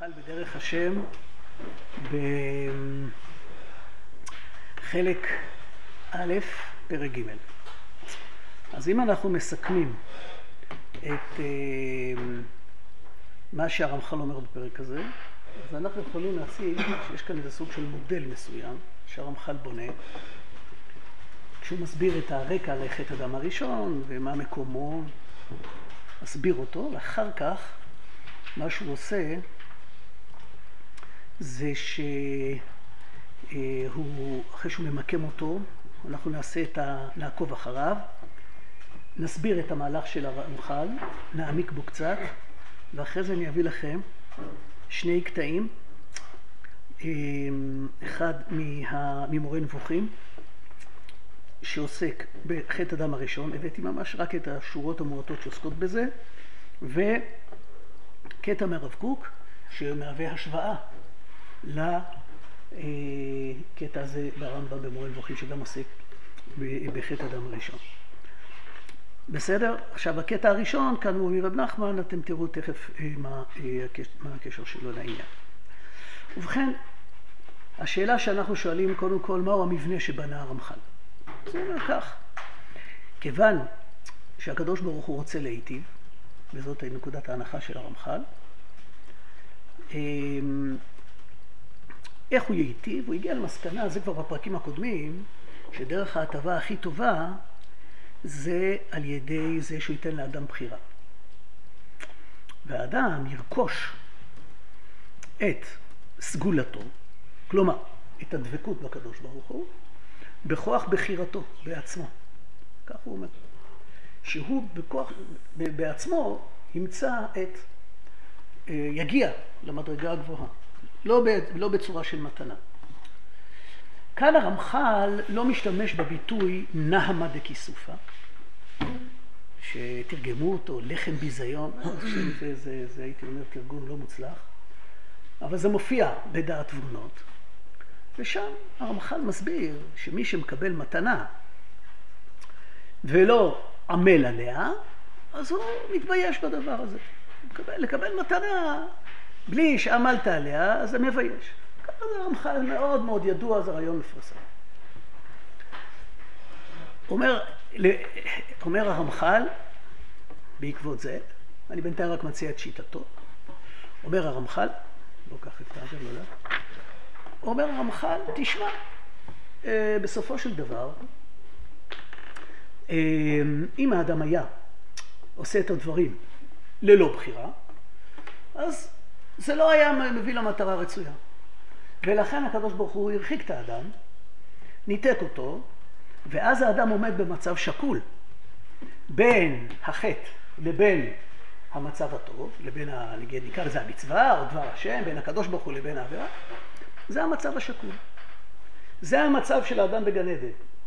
הרמח"ל בדרך השם בחלק א', פרק ג'. אז אם אנחנו מסכמים את מה שהרמח"ל אומר בפרק הזה, אז אנחנו יכולים להציג שיש כאן איזה סוג של מודל מסוים שהרמח"ל בונה, כשהוא מסביר את הרקע לחטא אדם הראשון ומה מקומו, מסביר אותו, ואחר כך מה שהוא עושה זה שהוא, אחרי שהוא ממקם אותו, אנחנו נעקוב אחריו, נסביר את המהלך של הרמח"ל, נעמיק בו קצת, ואחרי זה אני אביא לכם שני קטעים, אחד ממורה נבוכים, שעוסק בחטא אדם הראשון, הבאתי ממש רק את השורות המועטות שעוסקות בזה, וקטע מהרב קוק שמהווה השוואה לקטע הזה ברמב"ם במורה נבוכים שגם עוסק בחטא אדם הראשון. בסדר? עכשיו הקטע הראשון, כאן הוא מרב נחמן, אתם תראו תכף מה הקשר שלו לעניין. ובכן, השאלה שאנחנו שואלים קודם כל, מהו המבנה שבנה הרמח"ל? זה אומר כך, כיוון שהקדוש ברוך הוא רוצה להיטיב, וזאת נקודת ההנחה של הרמח"ל, איך הוא ייטיב? הוא הגיע למסקנה, זה כבר בפרקים הקודמים, שדרך ההטבה הכי טובה זה על ידי זה שהוא ייתן לאדם בחירה. והאדם ירכוש את סגולתו, כלומר, את הדבקות בקדוש ברוך הוא, בכוח בחירתו, בעצמו. כך הוא אומר. שהוא בכוח, בעצמו ימצא יגיע למדרגה הגבוהה. לא בצורה של מתנה. כאן הרמח"ל לא משתמש בביטוי נהמה דקיסופה, שתרגמו אותו לחם ביזיון, זה הייתי אומר תרגום לא מוצלח, אבל זה מופיע בדעת תבונות. ושם הרמח"ל מסביר שמי שמקבל מתנה ולא עמל עליה, אז הוא מתבייש בדבר הזה. לקבל מתנה בלי שעמלת עליה, אז זה מבייש. ככה זה הרמח"ל מאוד מאוד ידוע, זה רעיון מפורסם. אומר הרמח"ל, בעקבות זה, אני בינתיים רק מציע את שיטתו, אומר הרמח"ל, לא כך את זה, לא יודע, אומר הרמח"ל, תשמע, בסופו של דבר, אם האדם היה עושה את הדברים ללא בחירה, אז זה לא היה מביא למטרה רצויה. ולכן הקדוש ברוך הוא הרחיק את האדם, ניתק אותו, ואז האדם עומד במצב שקול, בין החטא לבין המצב הטוב, לבין, נקרא לזה המצווה או דבר השם, בין הקדוש ברוך הוא לבין העבירה, זה המצב השקול. זה המצב של האדם בגן עדן.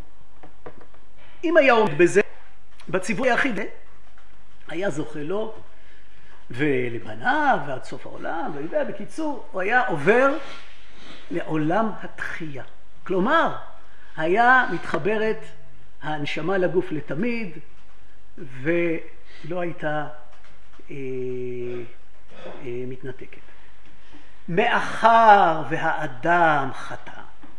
אם היה עומד בזה, בציווי היחיד, היה זוכה לו ולבניו ועד סוף העולם, בקיצור, הוא היה עובר לעולם התחייה. כלומר, היה מתחברת הנשמה לגוף לתמיד, ולא הייתה מתנתקת. מאחר והאדם חטא.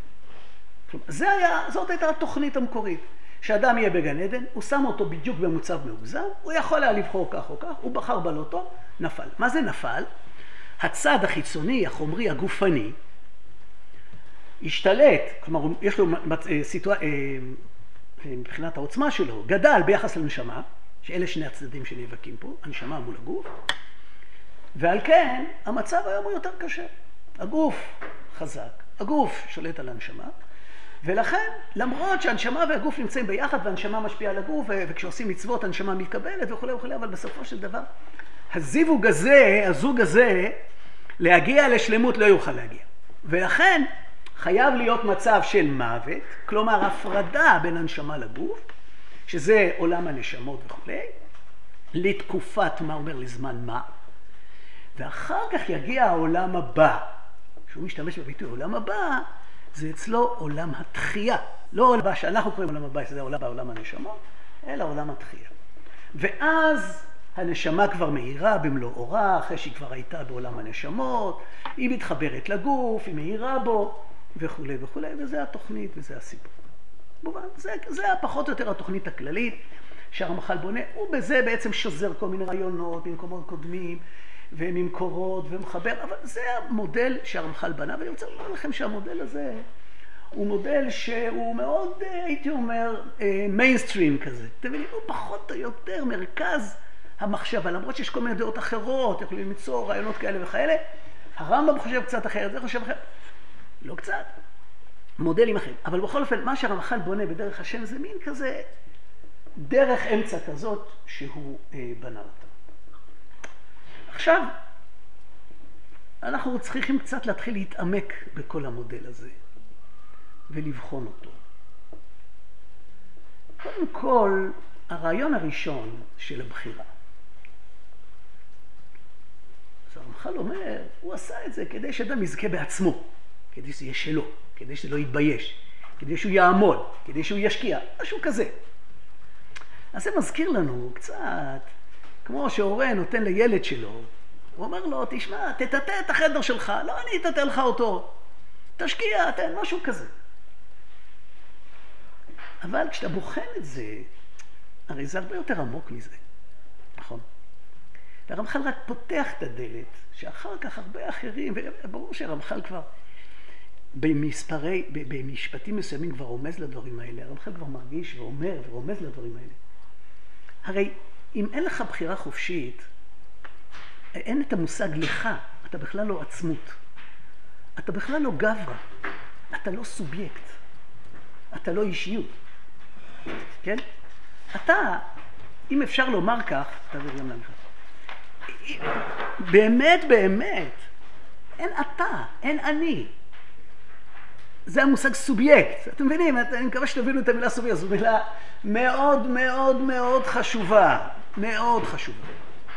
זאת הייתה התוכנית המקורית. שאדם יהיה בגן עדן, הוא שם אותו בדיוק במוצב מאוזן, הוא יכול היה לבחור כך או כך, הוא בחר בלוטו, נפל. מה זה נפל? הצד החיצוני, החומרי, הגופני, השתלט, כלומר, יש לו מבחינת העוצמה שלו, גדל ביחס לנשמה, שאלה שני הצדדים שנאבקים פה, הנשמה מול הגוף, ועל כן המצב היום הוא יותר קשה. הגוף חזק, הגוף שולט על הנשמה, ולכן, למרות שהנשמה והגוף נמצאים ביחד, והנשמה משפיעה על הגוף, וכשעושים מצוות הנשמה מתקבלת וכו' וכו', אבל בסופו של דבר, הזוג הזה, להגיע לשלמות לא יוכל להגיע. ולכן, חייב להיות מצב של מוות, כלומר הפרדה בין הנשמה לגוף, שזה עולם הנשמות וכו', לתקופת מה אומר לזמן מה, ואחר כך יגיע העולם הבא, שהוא משתמש בביטוי עולם הבא, זה אצלו עולם התחייה. לא עולם הבא שאנחנו קוראים עולם הבא, שזה עולם הנשמות, אלא עולם התחייה. ואז הנשמה כבר מאירה במלוא אורה, אחרי שהיא כבר הייתה בעולם הנשמות, היא מתחברת לגוף, היא מאירה בו, וכו' וכו', וזה התוכנית וזה הסיפור. זה פחות או יותר התוכנית הכללית שהרמח"ל בונה, הוא בזה בעצם שוזר כל מיני רעיונות ממקומות קודמים וממקורות ומחבר, אבל זה המודל שהרמח"ל בנה, ואני רוצה לומר לכם שהמודל הזה הוא מודל שהוא מאוד, הייתי אומר, מיינסטרים כזה. אתם מבינים, הוא פחות או יותר מרכז המחשבה, למרות שיש כל מיני דעות אחרות, יכולים ליצור רעיונות כאלה וכאלה. הרמב"ם חושב קצת אחרת, זה חושב אחרת. לא קצת, מודלים אחרים. אבל בכל אופן, מה שהרמח"ל בונה בדרך השם זה מין כזה דרך אמצע כזאת שהוא בנה אותה. עכשיו, אנחנו צריכים קצת להתחיל להתעמק בכל המודל הזה ולבחון אותו. קודם כל, הרעיון הראשון של הבחירה. אז הרמח"ל אומר, הוא עשה את זה כדי שאדם יזכה בעצמו, כדי שזה יהיה שלו, כדי שזה לא יתבייש, כדי שהוא יעמוד, כדי שהוא ישקיע, משהו כזה. אז זה מזכיר לנו קצת, כמו שהורה נותן לילד שלו, הוא אומר לו, תשמע, תטטא את החדר שלך, לא אני אטטא לך אותו, תשקיע, תן משהו כזה. אבל כשאתה בוחן את זה, הרי זה הרבה יותר עמוק מזה, נכון? והרמח"ל רק פותח את הדלת, שאחר כך הרבה אחרים, וברור שהרמח"ל כבר במשפטים מסוימים כבר רומז לדברים האלה, הרמח"ל כבר מרגיש ואומר ורומז לדברים האלה. הרי אם אין לך בחירה חופשית, אין את המושג לך, אתה בכלל לא עצמות, אתה בכלל לא גברה, אתה לא סובייקט, אתה לא אישיות, כן? אתה, אם אפשר לומר כך, תעביר גם להמחר, באמת, באמת, אין אתה, אין אני. זה המושג סובייקט. אתם מבינים? אני מקווה שתבינו את המילה סובייקט. זו מילה מאוד מאוד מאוד חשובה. מאוד חשובה.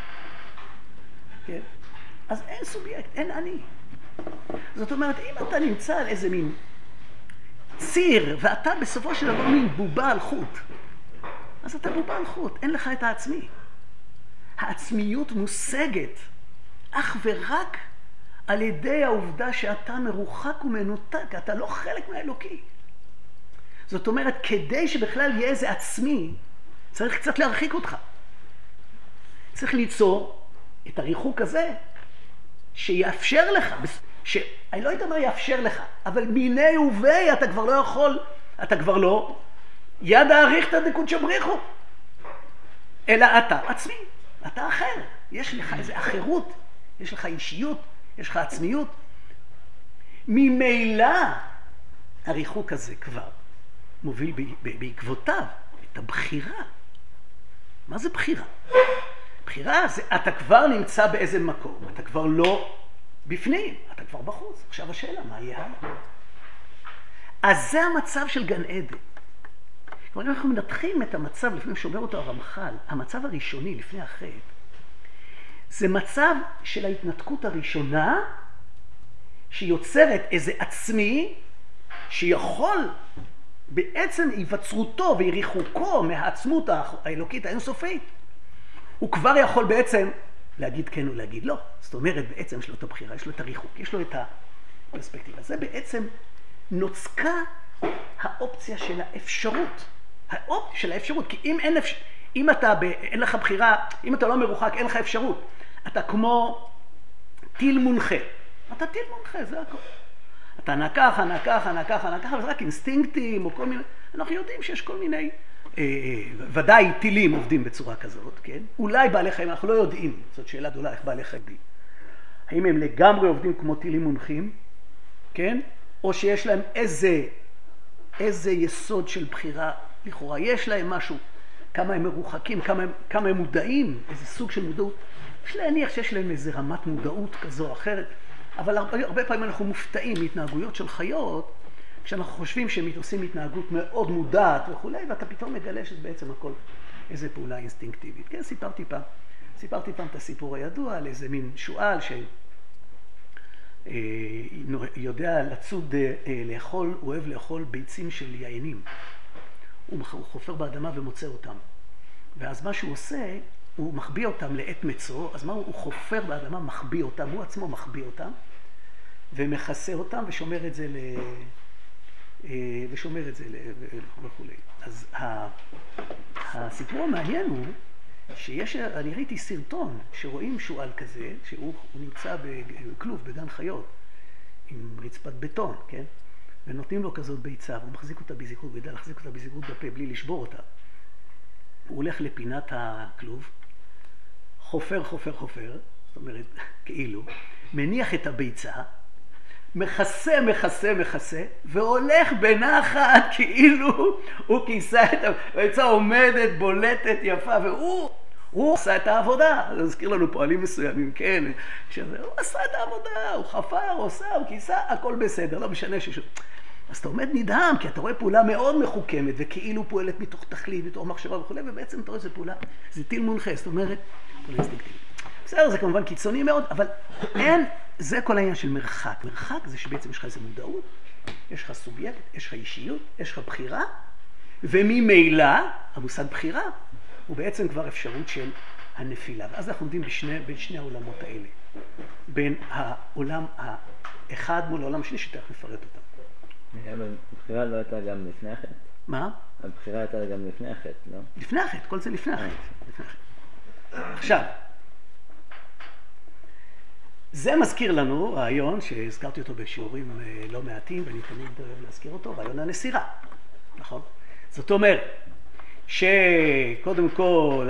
כן? אז אין סובייקט, אין אני. זאת אומרת, אם אתה נמצא על איזה מין ציר, ואתה בסופו של דבר מין בובה על חוט, אז אתה בובה על חוט, אין לך את העצמי. העצמיות מושגת אך ורק על ידי העובדה שאתה מרוחק ומנותק, אתה לא חלק מהאלוקי. זאת אומרת, כדי שבכלל יהיה איזה עצמי, צריך קצת להרחיק אותך. צריך ליצור את הריחוק הזה, שיאפשר לך, אני לא יודע מה יאפשר לך, אבל מיני ובי אתה כבר לא יכול, אתה כבר לא, יד האריכתא דקודשא בריחו, אלא אתה עצמי, אתה אחר. יש לך איזו אחרות, יש לך אישיות, יש לך עצמיות. ממילא הריחוק הזה כבר מוביל בעקבותיו את הבחירה. מה זה בחירה? בחירה זה אתה כבר נמצא באיזה מקום, אתה כבר לא בפנים, אתה כבר בחוץ. עכשיו השאלה, מה יהיה הלאה? אז זה המצב של גן עדן. כלומר, אם אנחנו מנתחים את המצב לפני שאומר אותו הרמח"ל, המצב הראשוני לפני החטא, זה מצב של ההתנתקות הראשונה, שיוצרת איזה עצמי, שיכול בעצם היווצרותו ויריחוקו מהעצמות האלוקית האינסופית, הוא כבר יכול בעצם להגיד כן או להגיד לא. זאת אומרת, בעצם יש לו את הבחירה, יש לו את הריחוק, יש לו את הפרספקטיבה. זה בעצם נוצקה האופציה של האפשרות. האופציה של האפשרות, כי אם אין לך בחירה, אם אתה לא מרוחק, אין לך אפשרות. אתה כמו טיל מונחה. אתה טיל מונחה, זה הכל. אתה נקח, וזה רק אינסטינקטים או כל מיני, אנחנו יודעים שיש כל מיני, ודאי טילים עובדים בצורה כזאת, כן? אולי בעלי חיים, אנחנו לא יודעים, זאת שאלה גדולה איך בעלי חיים. האם הם לגמרי עובדים כמו טילים מונחים, כן? או שיש להם איזה יסוד של בחירה לכאורה, יש להם משהו, כמה הם מרוחקים, כמה הם מודעים, איזה סוג של מודעות. יש להניח שיש להם איזה רמת מודעות כזו או אחרת, אבל הרבה פעמים אנחנו מופתעים מהתנהגויות של חיות, כשאנחנו חושבים שהם עושים התנהגות מאוד מודעת וכו', ואתה פתאום מגלה שזה בעצם הכל איזה פעולה אינסטינקטיבית. כן, סיפרתי פעם את הסיפור הידוע על איזה מין שועל שיודע לצוד לאכול, הוא אוהב לאכול ביצים של יענים. הוא חופר באדמה ומוצא אותם. ואז מה שהוא עושה, הוא מחביא אותם לעת מצוא, אז מה הוא חופר באדמה, מחביא אותם, הוא עצמו מחביא אותם, ומכסה אותם ושומר את זה וכו'. אז הסיפור המעניין הוא שיש, אני ראיתי סרטון שרואים שועל כזה, שהוא נמצא בכלוב, בגן חיות, עם רצפת בטון, כן? ונותנים לו כזאת ביצה, והוא מחזיק אותה בזהירות, וידע להחזיק אותה בזהירות בפה בלי לשבור אותה. הוא הולך לפינת הכלוב, חופר, זאת אומרת, כאילו, מניח את הביצה, מכסה, והולך בנחת כאילו הוא כיסה את הביצה, עומדת, בולטת, יפה, והוא עשה את העבודה. זה מזכיר לנו פועלים מסוימים, כן, הוא עשה את העבודה, הוא חפר, הוא עושה, הוא כיסה, הכל בסדר, לא משנה ששום. אז אתה עומד נדהם, כי אתה רואה פעולה מאוד מחוכמת, וכאילו פועלת מתוך תכלית, מתוך מחשבה וכו', ובעצם אתה רואה שזו פעולה, זה טיל מונחה, זאת אומרת, פעולה אינסטינקטיבית. בסדר, זה כמובן קיצוני מאוד, אבל אין, זה כל העניין של מרחק. מרחק זה שבעצם יש לך איזו מודעות, יש לך סובייקט, יש לך אישיות, יש לך בחירה, וממילא, המושג בחירה, הוא בעצם כבר אפשרות של הנפילה. ואז אנחנו עומדים בין שני העולמות האלה, בין העולם האחד מול העולם השני, שתכף נפרט אותם. אבל הבחירה לא הייתה גם לפני החטא? מה? הבחירה הייתה גם לפני החטא, לא? לפני החטא, כל זה לפני החטא. עכשיו, זה מזכיר לנו רעיון שהזכרתי אותו בשיעורים לא מעטים, ואני תמיד אוהב להזכיר אותו, רעיון הנסירה, נכון? זאת אומרת, שקודם כל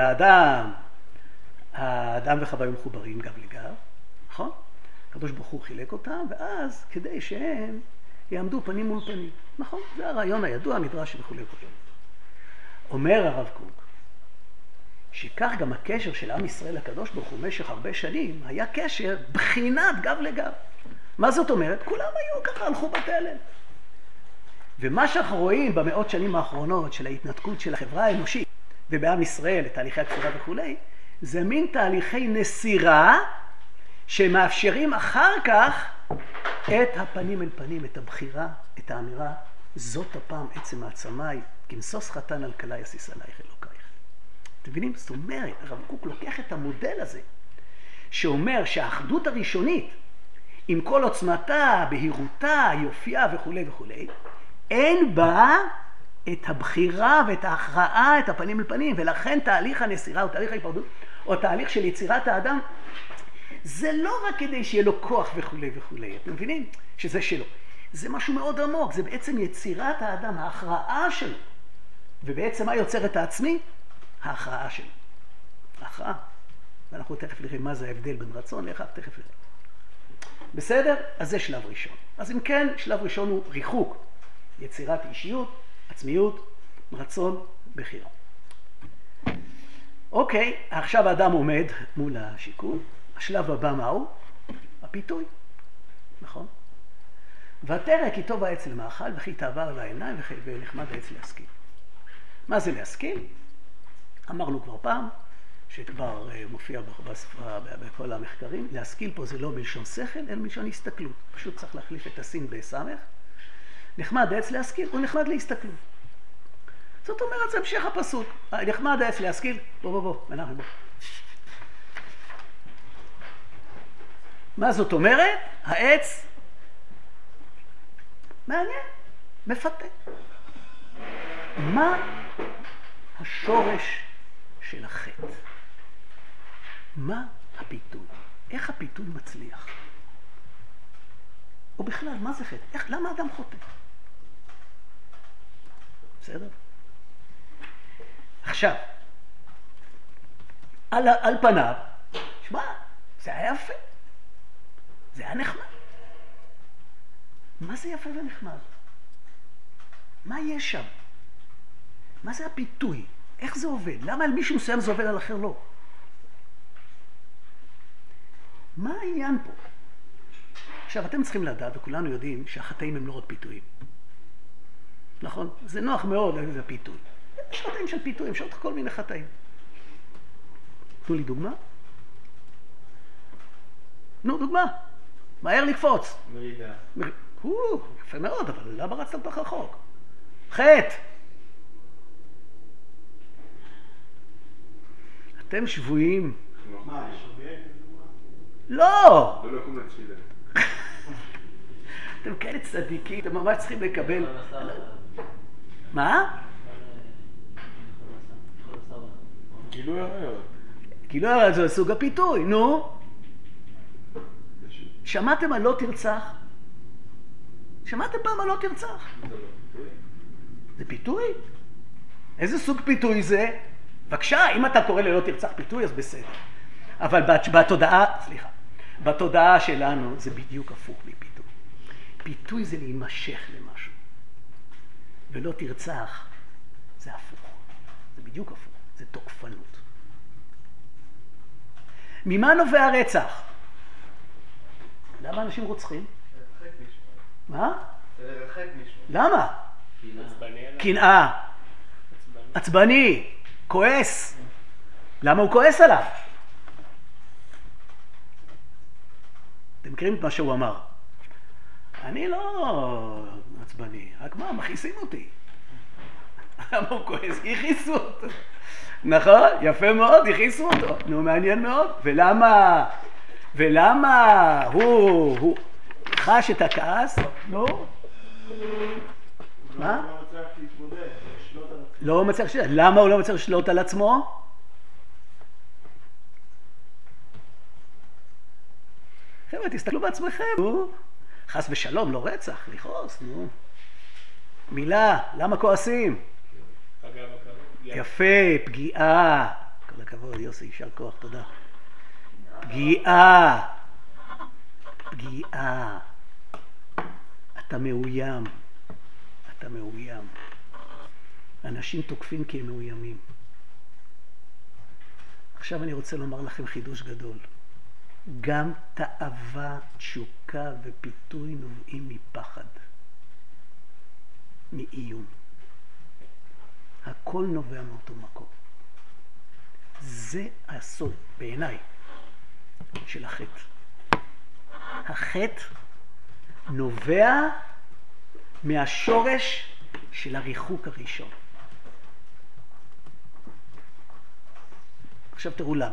האדם וחווה היו מחוברים גב לגב, נכון? הקדוש ברוך הוא חילק אותם, ואז כדי שהם יעמדו פנים מול פנים, נכון? זה הרעיון הידוע, המדרש וכו' וכו'. אומר הרב קוק, שכך גם הקשר של עם ישראל לקדוש ברוך הוא במשך הרבה שנים, היה קשר בחינת גב לגב. מה זאת אומרת? כולם היו ככה, הלכו בתלם. ומה שאנחנו רואים במאות שנים האחרונות של ההתנתקות של החברה האנושית, ובעם ישראל, לתהליכי הכפירה וכו', זה מין תהליכי נסירה, שמאפשרים אחר כך את הפנים אל פנים, את הבחירה, את האמירה, זאת הפעם עצם העצמי, כמסוס חתן על כלה יסיס עלייך אלוקייך. אתם מבינים? זאת אומרת, הרב קוק לוקח את המודל הזה, שאומר שהאחדות הראשונית, עם כל עוצמתה, בהירותה, יופייה וכו' וכו', אין בה את הבחירה ואת ההכרעה, את הפנים אל פנים, ולכן תהליך הנסירה או תהליך ההיפרדות, או תהליך של יצירת האדם, זה לא רק כדי שיהיה לו כוח וכו' וכו'. אתם מבינים? שזה שלו. זה משהו מאוד עמוק, זה בעצם יצירת האדם, ההכרעה שלו. ובעצם מה יוצר את העצמי? ההכרעה שלו. ההכרעה. ואנחנו תכף נראה מה זה ההבדל בין רצון לאחד, תכף נראה. בסדר? אז זה שלב ראשון. אז אם כן, שלב ראשון הוא ריחוק. יצירת אישיות, עצמיות, רצון, בחירה. אוקיי, עכשיו האדם עומד מול השיקול. השלב הבא מהו? הפיתוי. נכון? ותרק איתו בעץ למאכל, וכי תעבר על העיניים, ונחמד העץ להשכיל. מה זה להשכיל? אמרנו כבר פעם, שכבר מופיע בספרה, בכל המחקרים, להשכיל פה זה לא מלשון שכל, אלא מלשון הסתכלות. פשוט צריך להחליף את הסין בסמך. נחמד העץ להשכיל, הוא נחמד להסתכלות. זאת אומרת, זה המשך הפסוק. נחמד העץ להשכיל, בוא, מנחם בוא. מה זאת אומרת? העץ מעניין, מפתה. מה השורש של החטא? מה הפיתוי? איך הפיתוי מצליח? או בכלל, מה זה חטא? למה אדם חוטא? בסדר? עכשיו, על פניו, שמע, זה היה יפה. זה היה נחמד. מה זה יפה ונחמד? מה יש שם? מה זה הפיתוי? איך זה עובד? למה על מישהו מסוים זה עובד על אחר לא? מה העניין פה? עכשיו, אתם צריכים לדעת, וכולנו יודעים שהחטאים הם לא רק פיתויים. נכון? זה נוח מאוד להגיד זה פיתוי. יש חטאים של פיתויים, יש עוד כל מיני חטאים. תנו לי דוגמה. נו, דוגמה. מהר לקפוץ. מרידה. יפה מאוד, אבל למה רצת לתוך רחוק? חטא. אתם שבויים. מה, יש הרבה? לא! לא לקום לתפילה. אתם כאלה צדיקים, אתם ממש צריכים לקבל... מה? גילוי עריות. גילוי עריות זה סוג הפיתוי, נו. שמעתם על לא תרצח? שמעתם פעם על לא תרצח? זה פיתוי? איזה סוג פיתוי זה? בבקשה, אם אתה קורא ללא תרצח פיתוי, אז בסדר. אבל בתודעה שלנו זה בדיוק הפוך מפיתוי. פיתוי זה להימשך למשהו. ולא תרצח זה הפוך. זה בדיוק הפוך. זה תוקפנות. ממה נובע רצח? למה אנשים רוצחים? מה? למה? קנאה. עצבני. כועס. למה הוא כועס עליו? אתם מכירים את מה שהוא אמר? אני לא עצבני, רק מה, מכעיסים אותי. למה הוא כועס? הכעיסו אותו. נכון? יפה מאוד, הכעיסו אותו. נו, מעניין מאוד. ולמה הוא חש את הכעס? נו? מה? הוא לא מצליח להתמודד, לשלוט על עצמו. לא מצליח לשלוט. למה הוא לא מצליח לשלוט על עצמו? חבר'ה, תסתכלו בעצמכם, נו. חס ושלום, לא רצח, לכעוס, נו. מילה, למה כועסים? יפה, פגיעה. כל הכבוד, יוסי, יישר כוח, תודה. פגיעה. פגיעה. אתה מאוים. אתה מאוים. אנשים תוקפים כי הם מאוימים. עכשיו אני רוצה לומר לכם חידוש גדול. גם תאווה, תשוקה ופיתוי נובעים מפחד. מאיום. הכל נובע מאותו מקום. זה הסוד, בעיניי, של החטא. החטא נובע מהשורש של הריחוק הראשון. עכשיו תראו למה.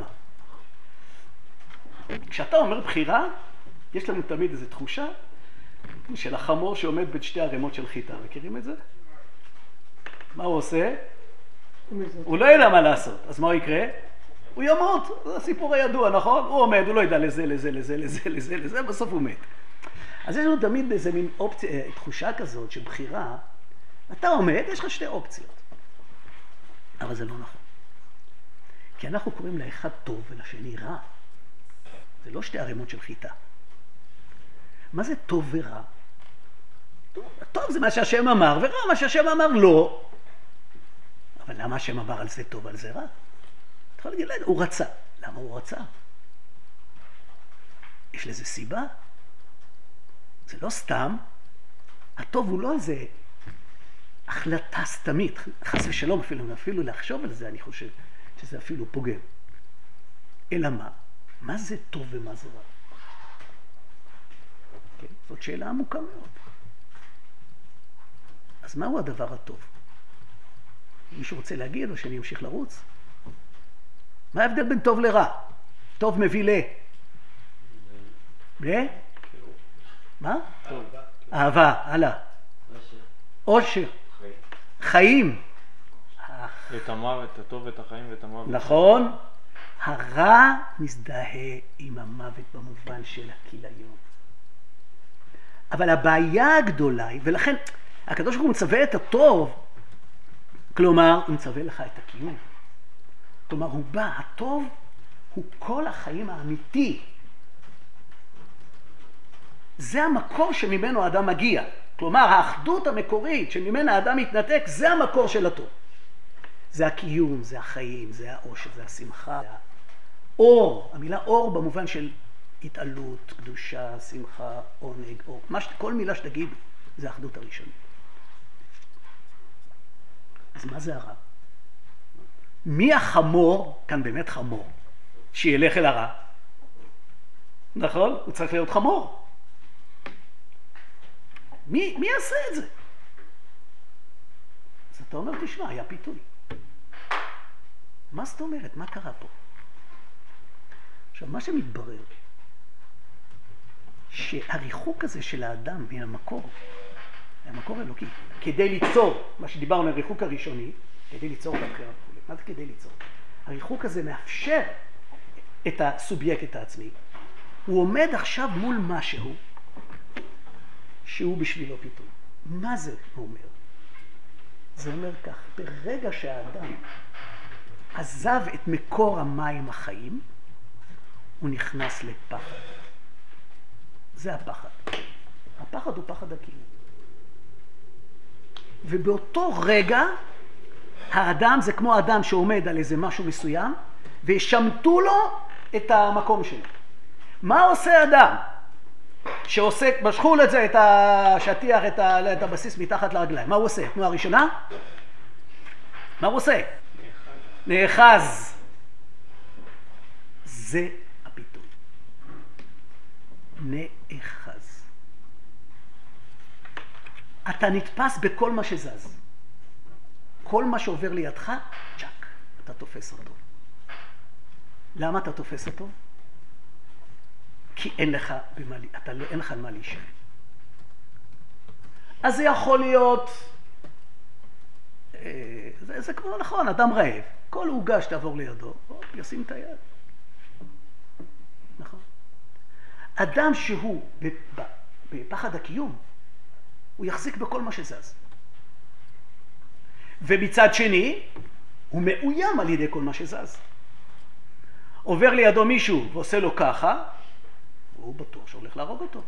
כשאתה אומר בחירה, יש לנו תמיד איזו תחושה של החמור שעומד בין שתי ערימות של חיטה. מכירים את זה? מה הוא עושה? הוא לא ידע מה לעשות. אז מה הוא יקרה? הוא ימות. זה הסיפור הידוע, נכון? הוא עומד, הוא לא ידע לזה, בסוף הוא מת. אז יש לנו תמיד איזו מין תחושה כזאת של בחירה. אתה עומד, יש לך שתי אופציות. אבל זה לא נכון. כי אנחנו קוראים לאחד טוב ולשני רע. זה לא שתי ערימות של חיטה. מה זה טוב ורע? טוב זה מה שהשם אמר, ורע מה שהשם אמר לא. אבל למה השם אמר על זה טוב ועל זה רע? אתה יכול להגיד, הוא רצה. למה הוא רצה? יש לזה סיבה? זה לא סתם. הטוב הוא לא איזה החלטה סתמית. חס ושלום אפילו לחשוב על זה, אני חושב שזה אפילו פוגם. אלא מה? מה זה טוב ומה זה רע? כן? זאת שאלה עמוקה מאוד. אז מהו הדבר הטוב? מישהו רוצה להגיד או שאני אמשיך לרוץ? מה ההבדל בין טוב לרע? טוב מביא מה? אהבה, הלאה. אושר. חיים. את המוות, הטוב ואת החיים ואת המוות. נכון. הרע מזדהה עם המוות במובן של הכיליון. אבל הבעיה הגדולה היא, ולכן הקדוש ברוך הוא מצווה את הטוב, כלומר, הוא מצווה לך את הקיום. כלומר, הוא בא, הטוב הוא כל החיים האמיתי. זה המקור שממנו האדם מגיע. כלומר, האחדות המקורית שממנה האדם מתנתק, זה המקור של הטוב. זה הקיום, זה החיים, זה האושר, זה השמחה, זה האור. המילה אור במובן של התעלות, קדושה, שמחה, עונג, אור. כל מילה שתגיד זה האחדות הראשונית. אז מה זה הרע? מי החמור, כאן באמת חמור, שילך אל הרע? נכון? הוא צריך להיות חמור. מי יעשה את זה? אז אתה אומר, תשמע, היה פיתוי. מה זאת אומרת? מה קרה פה? עכשיו, מה שמתברר, שהריחוק הזה של האדם מן המקור, המקור האלוקי, כדי ליצור, מה שדיברנו, הריחוק הראשוני, כדי ליצור את הבחירה וכו'. מה זה כדי ליצור? הריחוק הזה מאפשר את הסובייקט העצמי. הוא עומד עכשיו מול משהו שהוא בשבילו פיתוי. מה זה אומר? זה אומר כך, ברגע שהאדם עזב את מקור המים החיים, הוא נכנס לפחד. זה הפחד. הפחד הוא פחד הקיום. ובאותו רגע, האדם זה כמו אדם שעומד על איזה משהו מסוים, וישמטו לו את המקום שלו. מה עושה אדם שעושה, משכו לו את זה, את השטיח, את הבסיס מתחת לרגליים? מה הוא עושה? תנועה ראשונה? מה הוא עושה? נאחז. זה הפיתוי. נאחז. אתה נתפס בכל מה שזז. כל מה שעובר לידך, צ'ק, אתה תופס אותו. למה אתה תופס אותו? כי אין לך על מה להישאר. אז זה יכול להיות, זה כמו נכון, אדם רעב. כל עוגה שתעבור לידו, ישים את היד. נכון. אדם שהוא בפחד הקיום, הוא יחזיק בכל מה שזז. ומצד שני, הוא מאוים על ידי כל מה שזז. עובר לידו מישהו ועושה לו ככה, הוא בטוח שהולך להרוג אותו.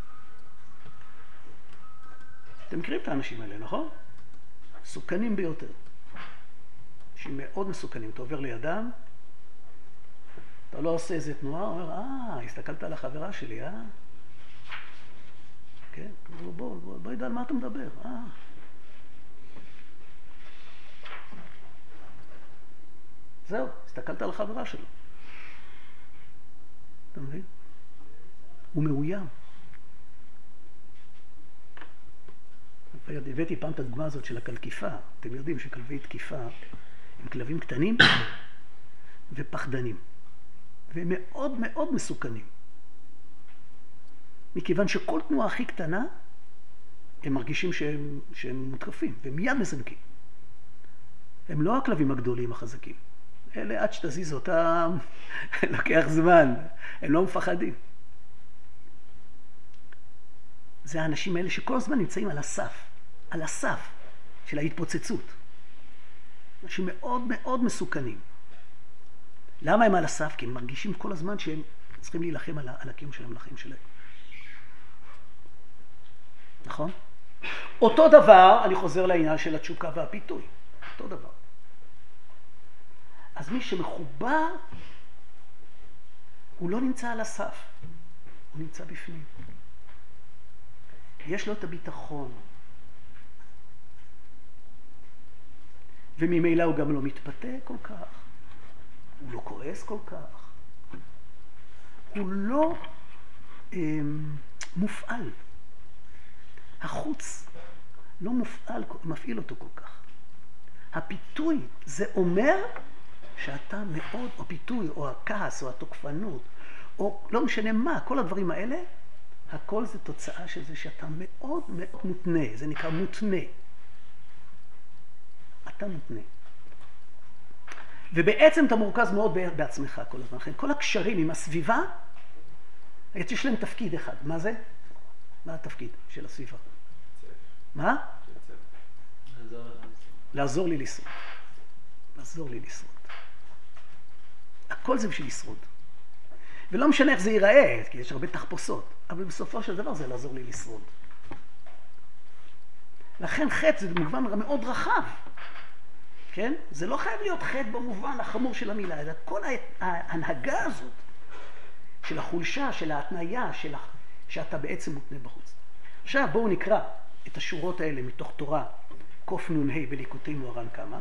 אתם מכירים את האנשים האלה, נכון? מסוכנים ביותר. אנשים מאוד מסוכנים. אתה עובר לידם, אתה לא עושה איזה תנועה, הוא אומר, הסתכלת על החברה שלי, כן, בוא ידע על מה אתה מדבר, זהו, הסתכלת על החברה שלו. אתה מבין? הוא מאוים. הבאתי פעם את הדוגמה הזאת של הכלקיפה. אתם יודעים שכלבי תקיפה הם כלבים קטנים ופחדנים. והם מאוד מאוד מסוכנים. מכיוון שכל תנועה הכי קטנה, הם מרגישים שהם מותקפים, והם מיד מזנקים. הם לא הכלבים הגדולים החזקים. אלה עד שתזיז אותם, לוקח זמן, הם לא מפחדים. זה האנשים האלה שכל הזמן נמצאים על הסף של ההתפוצצות. אנשים מאוד מאוד מסוכנים. למה הם על הסף? כי הם מרגישים כל הזמן שהם צריכים להילחם על הקיום שלהם, לחיים שלהם. נכון? אותו דבר, אני חוזר לעניין של התשוקה והפיתוי. אותו דבר. אז מי שמחובר, הוא לא נמצא על הסף, הוא נמצא בפנים. יש לו את הביטחון. וממילא הוא גם לא מתפתה כל כך. הוא לא כועס כל כך. הוא לא מופעל. החוץ לא מפעיל אותו כל כך. הפיתוי זה אומר שאתה מאוד, או פיתוי, או הכעס, או התוקפנות, או לא משנה מה, כל הדברים האלה, הכל זה תוצאה של זה שאתה מאוד מאוד מותנה, זה נקרא מותנה. אתה מותנה. ובעצם אתה מורכז מאוד בעצמך כל הזמן. כל הקשרים עם הסביבה, יש להם תפקיד אחד. מה זה? מה התפקיד של הסביבה? מה? לעזור לי לשרוד. לעזור לי לשרוד. הכל זה בשביל לשרוד. ולא משנה איך זה ייראה, כי יש הרבה תחפושות, אבל בסופו של דבר זה לעזור לי לשרוד. לכן חטא זה במובן מאוד רחב. כן? זה לא חייב להיות חטא במובן החמור של המילה, אלא כל ההנהגה הזאת של החולשה, של ההתניה, שאתה בעצם מותנה בחוץ. עכשיו בואו נקרא את השורות האלה מתוך תורה קנ"ה בליקוטי מוהר"ן קמא.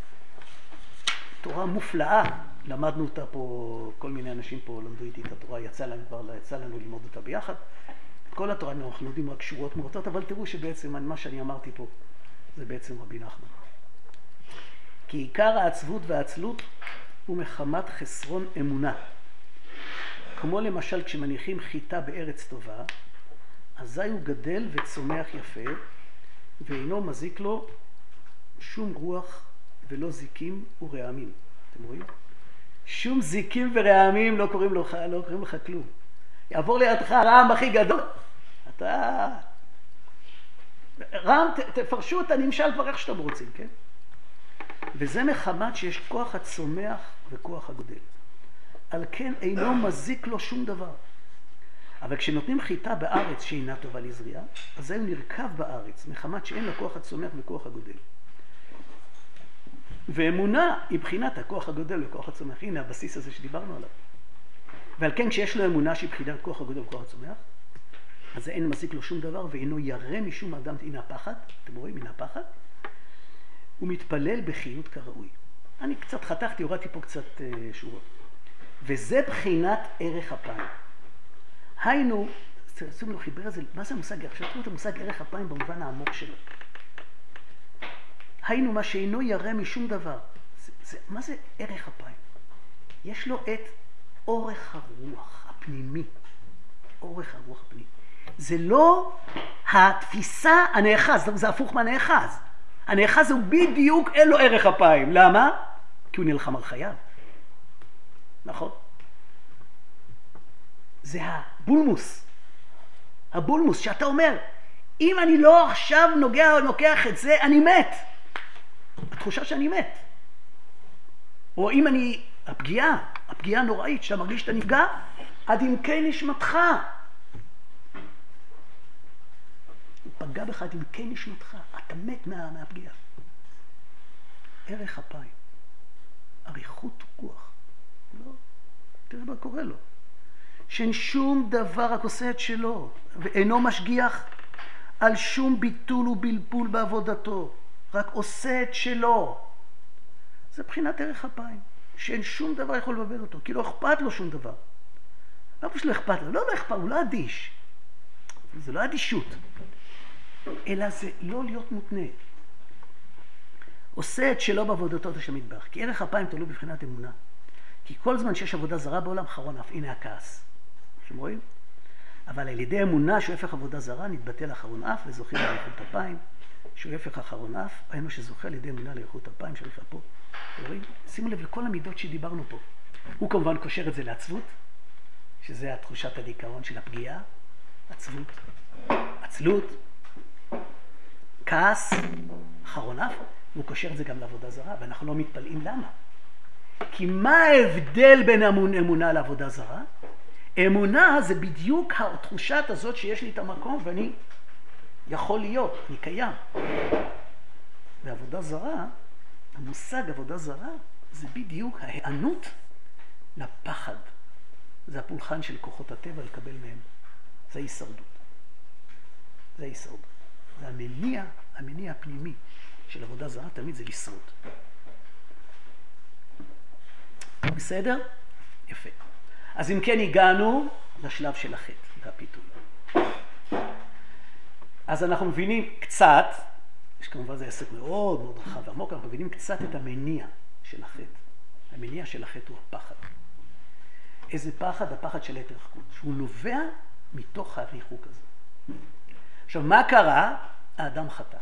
תורה מופלאה, למדנו אותה פה, כל מיני אנשים פה למדו איתי את התורה, יצא לנו ללמוד אותה ביחד. כל התורה אנחנו לומדים רק שורות מועטות, אבל תראו שבעצם מה שאני אמרתי פה זה בעצם רבי נחמן. כי עיקר העצבות והעצלות הוא מחמת חסרון אמונה. כמו למשל כשמניחים חיטה בארץ טובה, אזי הוא גדל וצומח יפה, ואינו מזיק לו שום רוח ולא זיקים ורעמים. אתם רואים? שום זיקים ורעמים לא קוראים לך כלום. יעבור לידך הרעם הכי גדול. אתה... רעם, תפרשו את הנמשל כבר איך שאתם רוצים, כן? וזה מחמת שיש כוח הצומח וכוח הגודל. על כן אינו מזיק לו שום דבר. אבל כשנותנים חיטה בארץ שאינה טובה לזריעה, אז זהו נרכב בארץ, מחמת שאין לו כוח הצומח וכוח הגודל. ואמונה היא בחינת הכוח הגודל וכוח הצומח. הנה הבסיס הזה שדיברנו עליו. ועל כן כשיש לו אמונה שהיא בחינת כוח הגודל וכוח הצומח, אז אין מזיק לו שום דבר ואינו ירא משום אדם. הנה הפחד, אתם רואים? הנה הפחד. הוא מתפלל בחיות כראוי. אני קצת חתכתי, הורדתי פה קצת שורות. וזה בחינת ערך אפיים. היינו, שימו לו חיבר את זה, מה זה המושג? עכשיו תראו את המושג ערך אפיים במובן העמוק שלו. היינו מה שאינו ירא משום דבר. מה זה ערך אפיים? יש לו את אורך הרוח הפנימי. אורך הרוח הפנימי. זה לא התפיסה הנאחז, זה הפוך מהנאחז. הנאחז הוא בדיוק אין לו ערך אפיים. למה? כי הוא נלחם על חייו. נכון? זה הבולמוס. הבולמוס שאתה אומר, אם אני לא עכשיו נוקח את זה, אני מת. התחושה שאני מת. או אם אני, הפגיעה הנוראית, שאתה מרגיש שאתה נפגע, עד עמקי נשמתך. הוא פגע בך עד עמקי נשמתך. אתה מת מהפגיעה. ערך אפיים. אריכות רוח. לא, תראה מה קורה לו. שאין שום דבר רק עושה את שלו, ואינו משגיח על שום ביטול ובלבול בעבודתו, רק עושה את שלו. זה בחינת ערך אפיים, שאין שום דבר יכול לבלבל אותו, כי לא אכפת לו שום דבר. לא פשוט לא אכפת לו, לא אכפת, הוא לא אדיש. זה לא אדישות, אלא זה לא להיות מותנה. עושה את שלו בעבודתו את השם יתברך, כי ערך אפיים תלוי בבחינת אמונה. כי כל זמן שיש עבודה זרה בעולם, חרון אף, הנה הכעס. אתם רואים? אבל על ידי אמונה שהוא הפך עבודה זרה, נתבטל אחרון אף וזוכים לאריכות אפיים. שהוא הפך אחרון אף, היינו שזוכה על ידי אמונה לאריכות אפיים, שריפה פה. אתם רואים? שימו לב לכל המידות שדיברנו פה. הוא כמובן קושר את זה לעצבות, שזה התחושת הדיכאון של הפגיעה, עצבות, עצלות, כעס, אחרון אף, והוא קושר את זה גם לעבודה זרה, ואנחנו לא מתפלאים למה. כי מה ההבדל בין אמונה לעבודה זרה? אמונה זה בדיוק התחושת הזאת שיש לי את המקום ואני יכול להיות, אני קיים. ועבודה זרה, המושג עבודה זרה, זה בדיוק ההיענות לפחד. זה הפולחן של כוחות הטבע לקבל מהם. זה הישרדות. זה הישרדות. זה המניע הפנימי של עבודה זרה, תמיד זה לשרוד. בסדר? יפה. אז אם כן הגענו לשלב של החטא והפיתוי. אז אנחנו מבינים קצת, יש כמובן זה עסק מאוד מאוד רחב ועמוק, אנחנו מבינים קצת את המניע של החטא. המניע של החטא הוא הפחד. איזה פחד? הפחד של ההתרחקות, שהוא נובע מתוך הריחוק הזה. עכשיו, מה קרה? האדם חטא.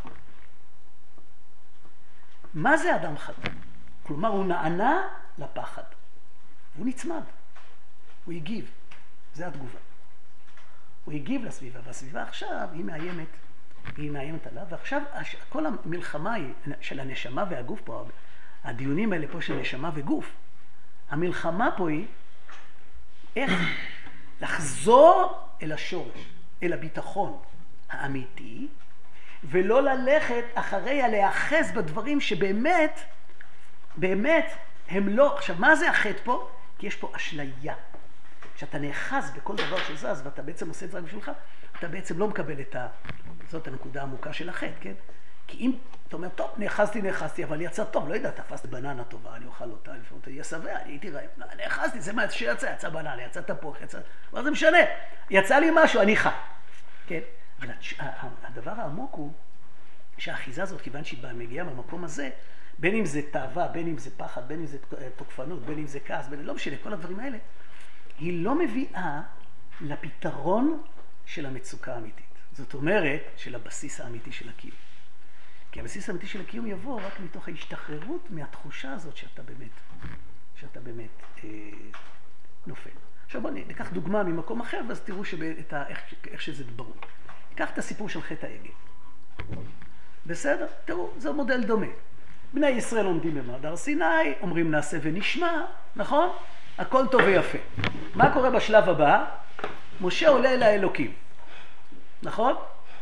מה זה אדם חטא? כלומר, הוא נענה לפחד. הוא נצמד. הוא הגיב. זה התגובה. הוא הגיב לסביבה, והסביבה עכשיו היא מאיימת עליו, ועכשיו כל המלחמה היא של הנשמה והגוף פה, הדיונים האלה פה של נשמה וגוף. המלחמה פה היא איך לחזור אל השורש, אל הביטחון האמיתי, ולא ללכת אחרי להיאחז בדברים שבאמת, באמת הם לא. עכשיו, מה זה החטא פה? כי יש פה אשליה. כשאתה נאחז בכל דבר שזז, ואתה בעצם עושה דברים בשבילך, אתה בעצם לא מקבל זאת הנקודה העמוקה של החטא, כן? כי אם אתה אומר, טוב, נאחזתי, אבל יצא טוב, לא יודע, תפסתי בננה טובה, אני אוכל אותה, לפעמים תהיה שבע, אני הייתי רעב, נאחזתי, זה מה שיצא בננה, יצא תפוח, מה זה משנה? יצא לי משהו, אני חי, כן? אבל הדבר העמוק הוא שהאחיזה הזאת, כיוון שהיא מגיעה מהמקום הזה, בין אם זה תאווה, בין אם זה פחד, בין אם זה תוקפנות, בין אם זה כעס, לא משנה, כל הדברים האלה, היא לא מביאה לפתרון של המצוקה האמיתית. זאת אומרת, של הבסיס האמיתי של הקיום. כי הבסיס האמיתי של הקיום יבוא רק מתוך ההשתחררות מהתחושה הזאת שאתה באמת נופל. עכשיו בואו ניקח דוגמה ממקום אחר, ואז תראו איך שזה ברור. ניקח את הסיפור של חטא העגל. בסדר? תראו, זה מודל דומה. בני ישראל עומדים במעמד הר סיני, אומרים נעשה ונשמע, נכון? הכל טוב ויפה. מה קורה בשלב הבא? משה עולה אל האלוקים. נכון?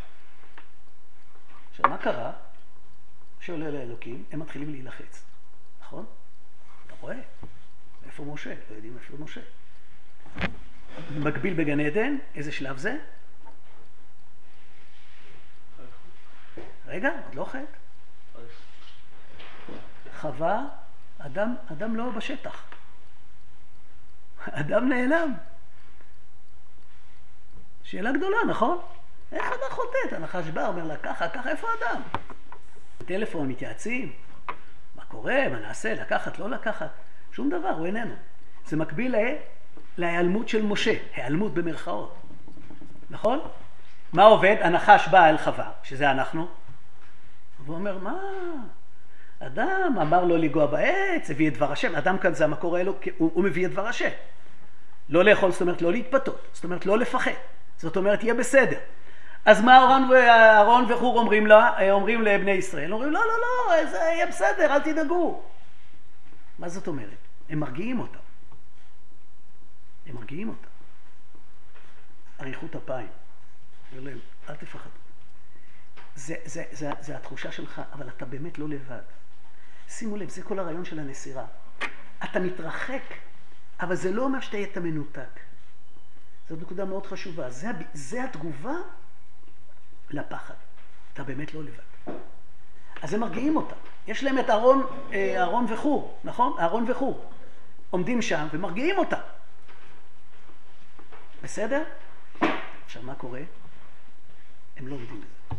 עכשיו, מה קרה? משה עולה אל האלוקים, הם מתחילים להילחץ. נכון? אתה רואה? איפה משה? לא יודעים איפה משה. מקביל בגן עדן, איזה שלב זה? רגע, עוד לא חטא. חווה, אדם לא בשטח. אדם נעלם. שאלה גדולה, נכון? איך אתה חוטאת? הנחש בא, אומר לה ככה, איפה אדם? טלפון, מתייעצים. מה קורה? מה נעשה? לקחת, לא לקחת? שום דבר, הוא איננו. זה מקביל להיעלמות של משה, היעלמות במרכאות. נכון? מה עובד? הנחש בא אל חווה, שזה אנחנו. והוא אומר, מה? אדם אמר לו לגוע בעץ, הביא את דבר השם. אדם כאן זה המקור האלוקי, הוא מביא את דבר השם. לא לאכול, זאת אומרת לא להתפתות, זאת אומרת לא לפחד. זאת אומרת יהיה בסדר. אז מה אהרון וחור אומרים לבני ישראל? אומרים, לא, זה יהיה בסדר, אל תדאגו. מה זאת אומרת? הם מרגיעים אותם. אריכות אפיים. אומר להם, אל תפחד. זה התחושה שלך, אבל אתה באמת לא לבד. שימו לב, זה כל הרעיון של הנסירה. אתה מתרחק, אבל זה לא אומר שאתה היית מנותק. זאת נקודה מאוד חשובה. זה התגובה לפחד. אתה באמת לא לבד. אז הם מרגיעים אותם. יש להם את אהרון וחור, נכון? אהרון וחור. עומדים שם ומרגיעים אותם. בסדר? עכשיו, מה קורה? הם לא עומדים בזה.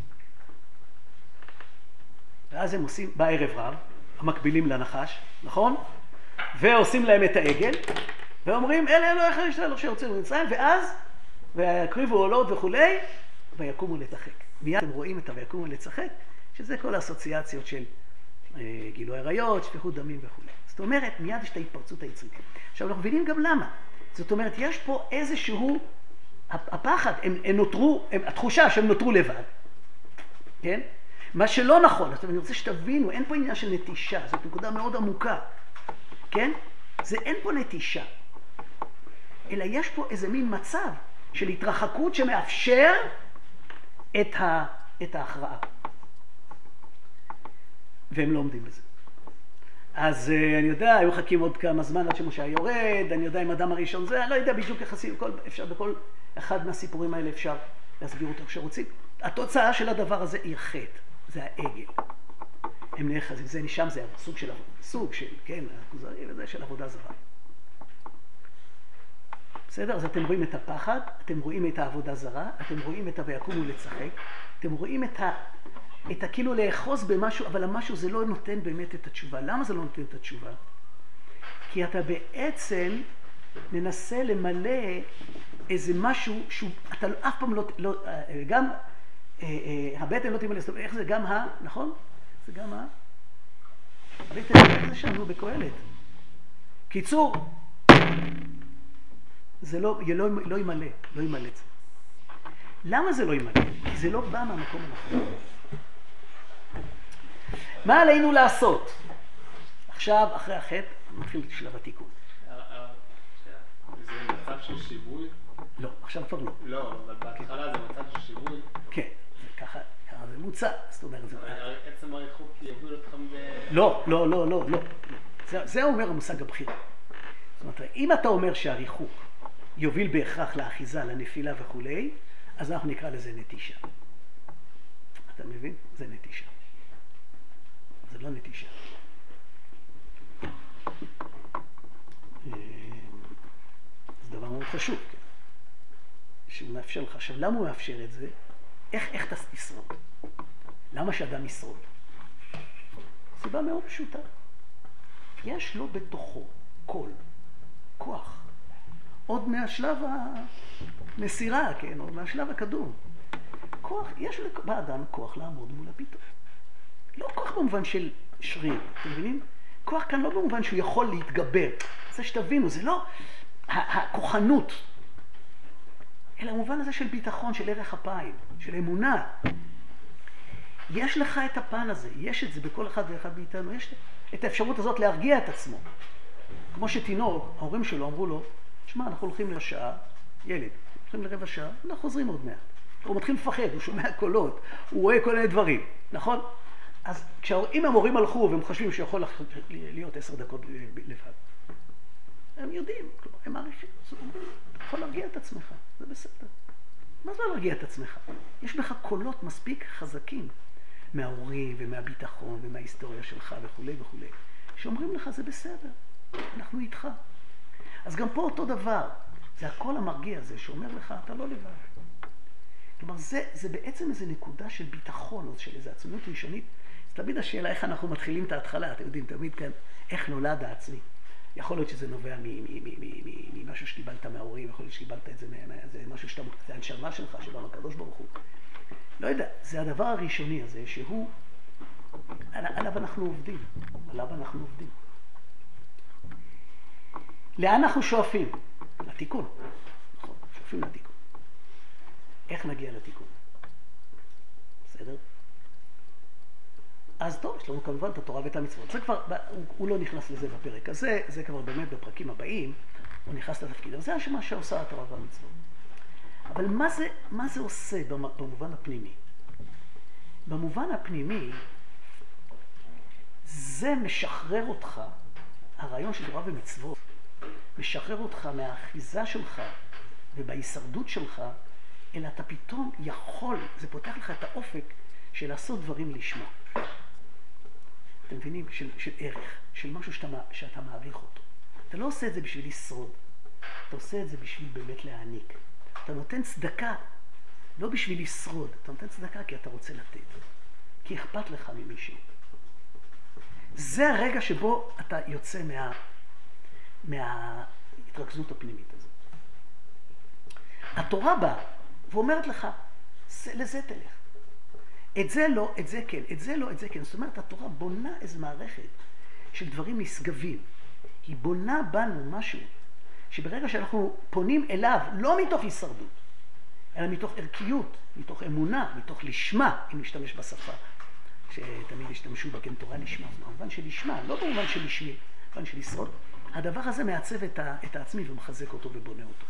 ואז הם עושים בערב רב, המקבילים לנחש, נכון? ועושים להם את העגל, ואומרים, אלה אלוהיך ישראל אשר הוציאנו ממצרים, ואז, ויקריבו עולות וכולי, ויקומו לצחק. מיד אתם רואים את ויקומו לצחק, שזה כל האסוציאציות של גילוי עריות, שפיכות דמים וכולי. זאת אומרת, מיד יש את ההתפרצות היצרית. עכשיו, אנחנו מבינים גם למה. זאת אומרת, יש פה איזשהו, הפחד, הם נותרו, התחושה שהם נותרו לבד, כן? מה שלא נכון, אז אני רוצה שתבינו, אין פה עניין של נטישה, זאת נקודה מאוד עמוקה, כן? אין פה נטישה, אלא יש פה איזה מין מצב של התרחקות שמאפשר את ההכרעה. והם לא עומדים בזה. אז אני יודע, היו חכים עוד כמה זמן עד שמשה יורד, אני יודע אם אדם הראשון זה, אני לא יודע בדיוק איך עשינו, אפשר בכל אחד מהסיפורים האלה אפשר להסביר אותו כשרוצים. התוצאה של הדבר הזה היא חטא, זה העגל. הם נאחזים, זה נשם, זה סוג של, כן, הכוזרי וזה של עבודה זרה. בסדר? אז אתם רואים את הפחד, אתם רואים את העבודה זרה, אתם רואים את ויקומו לצחק, אתם רואים את כאילו לאחוז במשהו, אבל המשהו זה לא נותן באמת את התשובה. למה זה לא נותן את התשובה? כי אתה בעצם מנסה למלא איזה משהו שאתה אף פעם לא גם הבטן לא תמלא, איך זה גם נכון? זה גם הבטן, איך זה שם? נו, בקהלת. קיצור, זה לא ימלא, לא ימלא את זה. למה זה לא ימלא? כי זה לא בא מהמקום הנכון. מה עלינו לעשות? עכשיו, אחרי החטא, מתחיל שלב התיקון. זה מצב של שיווי? לא, עכשיו כבר לא. לא, אבל בהתחלה זה מצב של שיווי? כן, ככה זה מוצא, זאת אומרת זה... עצם הריחוק יוביל אתכם ב... לא. זה אומר המושג הבחירה. זאת אומרת, אם אתה אומר שהריחוק יוביל בהכרח לאחיזה, לנפילה וכולי, אז אנחנו נקרא לזה נטישה. אתה מבין? זה נטישה. זה לא נטישה. זה דבר מאוד חשוב, כן? שהוא מאפשר לך. עכשיו, למה הוא מאפשר את זה? איך אתה תשרוד? למה שאדם ישרוד? סיבה מאוד פשוטה. יש לו בתוכו קול, כוח, עוד מהשלב המסירה, כן, או מהשלב הקדום. כוח, יש באדם כוח לעמוד מול הפיתות. לא כוח במובן של שריר, אתם מבינים? כוח כאן לא במובן שהוא יכול להתגבר. זה שתבינו, זה לא הכוחנות, אלא במובן הזה של ביטחון, של ערך אפיים, של אמונה. יש לך את הפן הזה, יש את זה בכל אחד ואחד מאיתנו, יש את האפשרות הזאת להרגיע את עצמו. כמו שתינוק, ההורים שלו אמרו לו, שמע, אנחנו הולכים לשעה, ילד, הולכים לרבע שעה, אנחנו חוזרים עוד מעט. הוא מתחיל לפחד, הוא שומע קולות, הוא רואה כל מיני דברים, נכון? אז אם המורים הלכו והם חושבים שיכול להיות 10 דקות לבד, הם יודעים, הם מעריכים, אתה יכול להרגיע את עצמך, זה בסדר. מה זה להרגיע את עצמך? יש בך קולות מספיק חזקים מההורים ומהביטחון ומההיסטוריה שלך וכו' וכו', שאומרים לך זה בסדר, אנחנו איתך. אז גם פה אותו דבר, זה הכל המרגיע הזה שאומר לך אתה לא לבד. כלומר זה בעצם איזו נקודה של ביטחון או של איזו עצמיות ראשונית. זה תמיד השאלה איך אנחנו מתחילים את ההתחלה, אתם יודעים תמיד כאן איך נולד העצמי. יכול להיות שזה נובע ממשהו שקיבלת מההורים, יכול להיות שקיבלת את זה, זה משהו שאתה, זה הנשמה שלך, שבאנו הקדוש ברוך הוא. לא יודע, זה הדבר הראשוני הזה שהוא, עליו אנחנו עובדים, לאן אנחנו שואפים? לתיקון. נכון, שואפים לתיקון. איך נגיע לתיקון? בסדר? אז טוב, יש לנו כמובן את התורה ואת המצוות. זה כבר, הוא לא נכנס לזה בפרק הזה, זה כבר באמת בפרקים הבאים, הוא נכנס לתפקיד. זה מה שעושה התורה והמצוות. אבל מה זה עושה במובן הפנימי? במובן הפנימי, זה משחרר אותך, הרעיון של תורה ומצוות, משחרר אותך מהאחיזה שלך ובהישרדות שלך, אלא אתה פתאום יכול, זה פותח לך את האופק של לעשות דברים לשמה. אתם מבינים? של ערך, של משהו שאתה מעריך אותו. אתה לא עושה את זה בשביל לשרוד, אתה עושה את זה בשביל באמת להעניק. אתה נותן צדקה, לא בשביל לשרוד, אתה נותן צדקה כי אתה רוצה לתת, כי אכפת לך ממישהו. זה הרגע שבו אתה יוצא מההתרכזות הפנימית הזאת. התורה באה ואומרת לך, לזה תלך. את זה לא, את זה כן, את זה לא, את זה כן. זאת אומרת, התורה בונה איזו מערכת של דברים נשגבים. היא בונה בנו משהו שברגע שאנחנו פונים אליו, לא מתוך הישרדות, אלא מתוך ערכיות, מתוך אמונה, מתוך לשמה, אם נשתמש בשפה, שתמיד השתמשו בה, כן, תורה לשמה, במובן של לשמה, לא במובן של לשמי, במובן של לשרוד. הדבר הזה מעצב את העצמי ומחזק אותו ובונה אותו.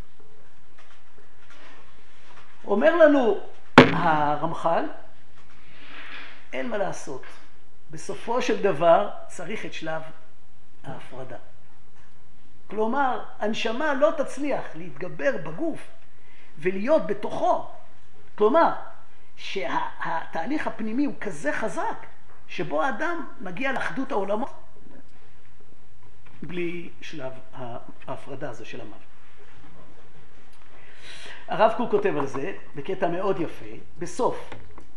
אומר לנו הרמח"ל, אין מה לעשות. בסופו של דבר צריך את שלב ההפרדה. כלומר, הנשמה לא תצליח להתגבר בגוף ולהיות בתוכו. כלומר, שהתהליך הפנימי הוא כזה חזק, שבו האדם מגיע לאחדות העולמות בלי שלב ההפרדה הזה של המוות. הרב קוק כותב על זה בקטע מאוד יפה, בסוף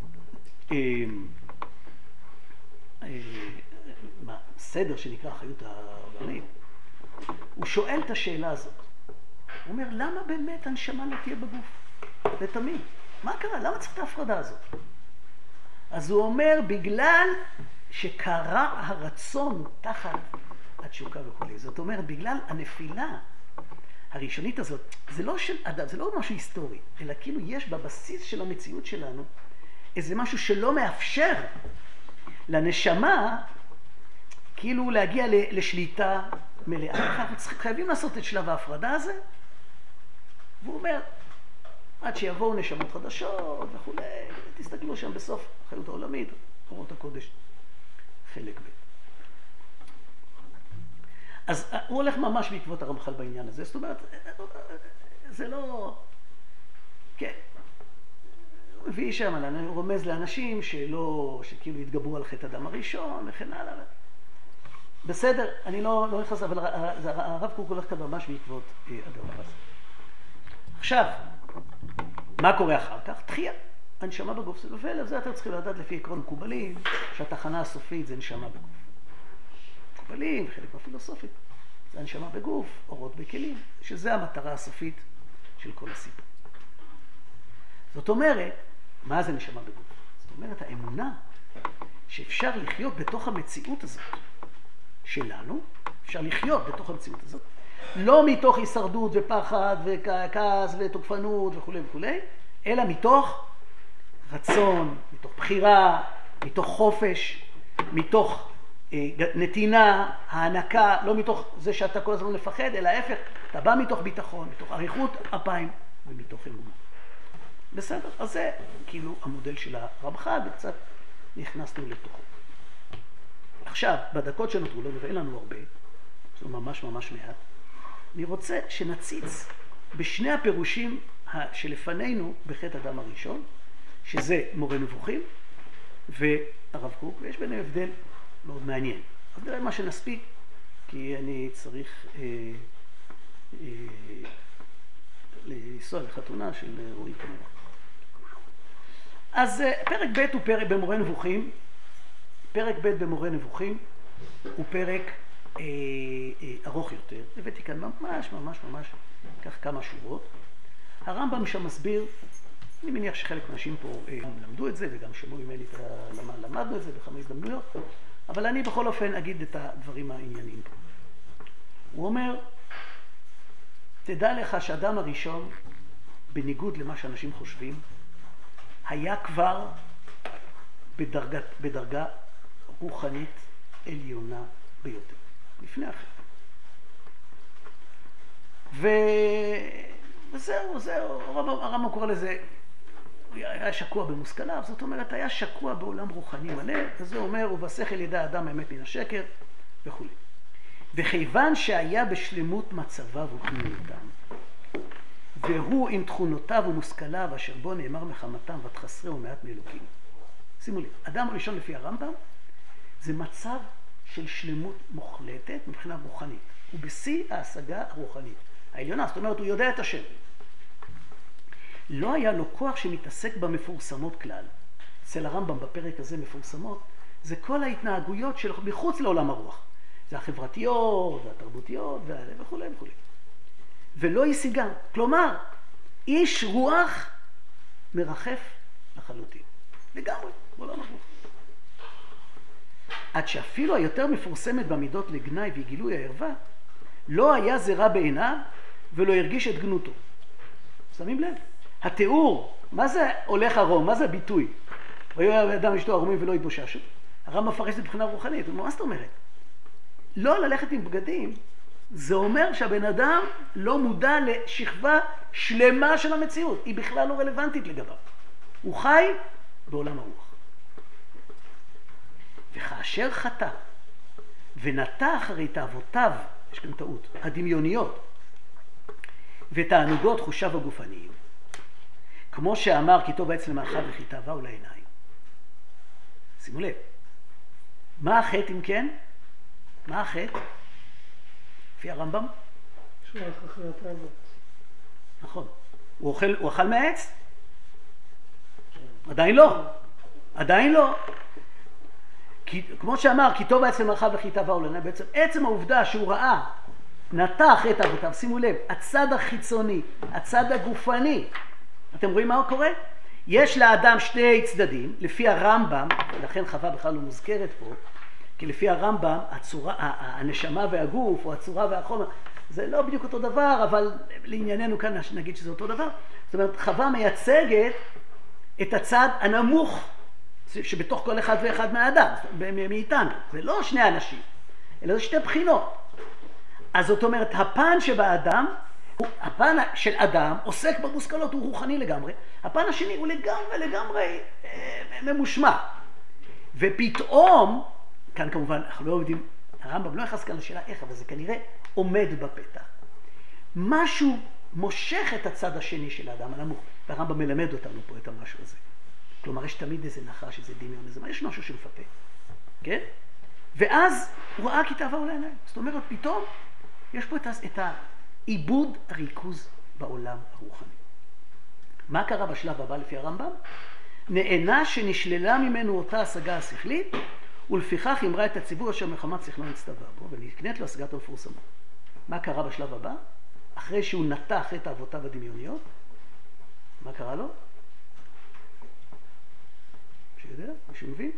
סדר שנקרא חיות הרבנית, הוא שואל את השאלה הזאת. הוא אומר, למה באמת הנשמה לא תהיה בגוף? לתמיד. מה קרה? למה צריך את ההפרדה הזאת? אז הוא אומר, בגלל שקרה הרצון תחת התשוקה וכו'. זאת אומרת, בגלל הנפילה הראשונית הזאת, זה לא של אדם, זה לא משהו היסטורי, אלא כאילו יש בבסיס של המציאות שלנו איזה משהו שלא מאפשר לנשמה כאילו להגיע לשליטה מלאה. אנחנו חייבים לעשות את שלב ההפרדה הזה, והוא אומר, עד שיבואו נשמות חדשות וכו', תסתכלו שם בסוף החיות העולמית, אורות הקודש, חלק ב'. אז הוא הולך ממש בעקבות הרמח"ל בעניין הזה, זאת אומרת, זה לא, כן, הוא מביא שם, הוא רומז לאנשים שכאילו התגברו על חטא אדם הראשון וכן הלאה. בסדר, אני לא נכנס, אבל הרב קוק הולך כאן ממש בעקבות הדבר הזה. עכשיו, מה קורה אחר כך? תחייה, הנשמה בגוף, ולזה אתם צריכים לדעת לפי עקרון מקובלים, שהתחנה הסופית זה נשמה בגוף. מקובלים וחלק מהפילוסופית. זה הנשמה בגוף, אורות בכלים, שזה המטרה הסופית של כל הסיפור. זאת אומרת, מה זה נשמה בגוף? זאת אומרת, האמונה שאפשר לחיות בתוך המציאות הזאת שלנו, אפשר לחיות בתוך המציאות הזאת, לא מתוך הישרדות ופחד וכעס ותוקפנות וכו' וכו', אלא מתוך רצון, מתוך בחירה, מתוך חופש, מתוך נתינה, הענקה, לא מתוך זה שאתה כל הזמן לפחד, אלא ההפך, אתה בא מתוך ביטחון, מתוך אריכות אפיים ומתוך אמונה. בסדר? אז זה כאילו המודל של הרמח"ל, וקצת נכנסנו לתוכו. עכשיו, בדקות שנותרו לנו, ואין לנו הרבה, זה ממש ממש מעט, אני רוצה שנציץ בשני הפירושים שלפנינו בחטא אדם הראשון, שזה מורה נבוכים והרב קוק, ויש ביניהם הבדל מאוד מעניין. אז נראה מה שנספיק, כי אני צריך לנסוע לחתונה של רועי כנראה. אז פרק ב' הוא פרק במורה נבוכים. פרק ב' במורה נבוכים הוא פרק ארוך יותר. הבאתי כאן ממש ממש ממש כך כמה שורות. הרמב"ם שם מסביר, אני מניח שחלק מהאנשים פה למדו את זה וגם שמעו ממני למדנו את זה בכמה הזדמנויות, אבל אני בכל אופן אגיד את הדברים הענייניים פה. הוא אומר, תדע לך שאדם הראשון, בניגוד למה שאנשים חושבים, היה כבר בדרגה רוחנית עליונה ביותר, לפני החטא. וזהו, הרמב"ם קורא לזה, היה שקוע במושכליו, זאת אומרת, היה שקוע בעולם רוחני מלא, וזה אומר, ובשכל ידע האדם האמת מן השקר, וכו'. וכיוון שהיה בשלמות מצביו ופנימיותם, והוא עם תכונותיו ומושכליו, אשר בו נאמר מחמתם, ותחסרהו מעט מאלוקים. שימו לב, אדם הראשון לפי הרמב"ם, זה מצב של שלמות מוחלטת מבחינה רוחנית. הוא בשיא ההשגה הרוחנית העליונה, זאת אומרת, הוא יודע את השם. לא היה לו כוח שמתעסק במפורסמות כלל. אצל הרמב"ם בפרק הזה מפורסמות, זה כל ההתנהגויות של מחוץ לעולם הרוח. זה החברתיות והתרבותיות וכו' וכו'. ולא השיגם. כלומר, איש רוח מרחף לחלוטין. לגמרי, בעולם הרוח. עד שאפילו היותר מפורסמת במידות לגנאי וגילוי הערווה, לא היה זרע בעיניו ולא הרגיש את גנותו. שמים לב? התיאור, מה זה הולך ערום? מה זה הביטוי? ויהיה אדם אשתו ערומים ולא יתבוששו. הרמב"ם מפרש את זה מבחינה רוחנית. מה זאת אומרת? לא ללכת עם בגדים, זה אומר שהבן אדם לא מודע לשכבה שלמה של המציאות. היא בכלל לא רלוונטית לגביו. הוא חי בעולם הרוח. וכאשר חטא ונטע אחרי תאוותיו, יש כאן טעות, הדמיוניות ותענוגות חושיו הגופניים, כמו שאמר כי טוב העץ למאכל וכי תאווה הוא לעיניים. שימו לב, מה החטא אם כן? מה החטא? לפי הרמב"ם? שהוא הלך אחרי התאוות. נכון. הוא אכל מהעץ? עדיין לא. עדיין לא. כמו שאמר, כי טוב העץ למאכל וכי תאווה הוא לעיניים, בעצם עצם העובדה שהוא ראה, נטע אחרי תאוותיו, שימו לב, הצד החיצוני, הצד הגופני, אתם רואים מה קורה? יש לאדם שני צדדים, לפי הרמב"ם, ולכן חווה בכלל לא מוזכרת פה, כי לפי הרמב"ם, הנשמה והגוף, או הצורה והחומר, זה לא בדיוק אותו דבר, אבל לענייננו כאן נגיד שזה אותו דבר. זאת אומרת, חווה מייצגת את הצד הנמוך, שבתוך כל אחד ואחד מהאדם, מאיתנו. זה לא שני אנשים, אלא זה שתי בחינות. אז זאת אומרת, הפן שבאדם, הפן של אדם עוסק במושכלות, הוא רוחני לגמרי. הפן השני הוא לגמרי ממושמע. ופתאום, כאן כמובן אנחנו לא יודעים, הרמב"ם לא נכנס כאן לשאלה איך, אבל זה כנראה עומד בפתח. משהו מושך את הצד השני של האדם הנמוך, והרמב"ם מלמד אותנו פה את המשהו הזה. כלומר, יש תמיד איזה נחש, איזה דמיון, יש משהו שמפתה. כן? ואז הוא ראה כי תאווה הוא לעיניים. זאת אומרת, פתאום יש פה את העיבוד הריכוז בעולם הרוחני. מה קרה בשלב הבא לפי הרמב"ם? נענה שנשללה ממנו אותה השגה השכלית, ולפיכך אמרה את הציבור אשר מחמת שכלו נצטווה בו, ונקנית לו השגת המפורסמות. מה קרה בשלב הבא? אחרי שהוא נתח את אהבותיו הדמיוניות, מה קרה לו? מישהו יודע? מישהו מבין?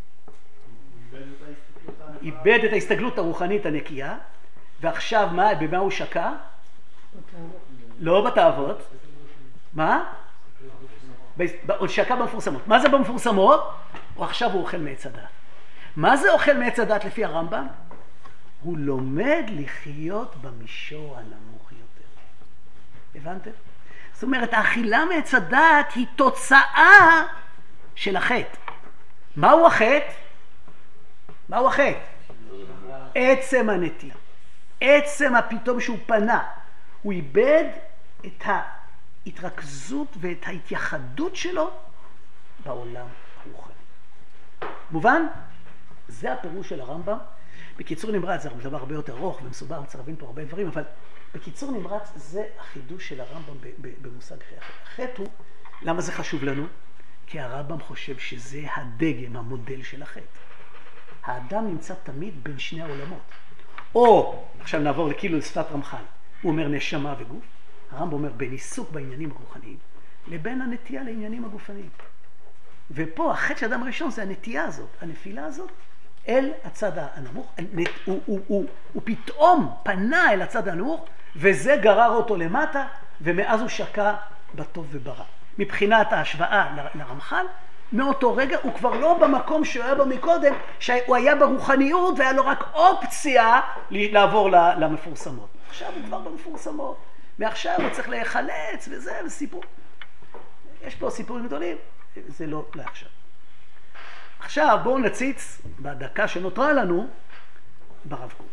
איבד את ההסתגלות הרוחנית הנקייה, ועכשיו במה הוא שקע? לא בתאוות. מה? הוא שקע במפורסמות. מה זה במפורסמות? עכשיו הוא אוכל מעץ הדת. מה זה אוכל מעץ הדת לפי הרמב"ם? הוא לומד לחיות במישור הנמוך יותר. הבנתם? זאת אומרת, האכילה מעץ הדת היא תוצאה של החטא. מהו החטא? מהו החטא? עצם הנטייה. עצם הפתאום שהוא פנה. הוא איבד את ההתרכזות ואת ההתייחדות שלו בעולם הרוחני. מובן? זה הפירוש של הרמב"ם. בקיצור נמרץ, זה דבר הרבה יותר ארוך ומסובר, צריך להבין פה הרבה דברים, אבל בקיצור נמרץ זה החידוש של הרמב"ם במושג חטא. החטא הוא, למה זה חשוב לנו? כי הרמב"ם חושב שזה הדגם, המודל של החטא. האדם נמצא תמיד בין שני העולמות. או, עכשיו נעבור כאילו לשפת רמח"ל, הוא אומר נשמה וגוף, הרמב"ם אומר בין עיסוק בעניינים הרוחניים, לבין הנטייה לעניינים הגופניים. ופה החטא של האדם הראשון זה הנטייה הזאת, הנפילה הזאת, אל הצד הנמוך, הוא פתאום פנה אל הצד הנמוך, וזה גרר אותו למטה, ומאז הוא שקע בטוב וברע. מבחינת ההשוואה לרמח"ל, מאותו רגע הוא כבר לא במקום שהוא היה בו מקודם, שהוא היה ברוחניות והיה לו רק אופציה לעבור למפורסמות. עכשיו הוא כבר במפורסמות, מעכשיו הוא צריך להיחלץ וזה, וסיפור. יש פה סיפורים גדולים, זה לא לעכשיו. עכשיו בואו נציץ בדקה שנותרה לנו ברב קוק.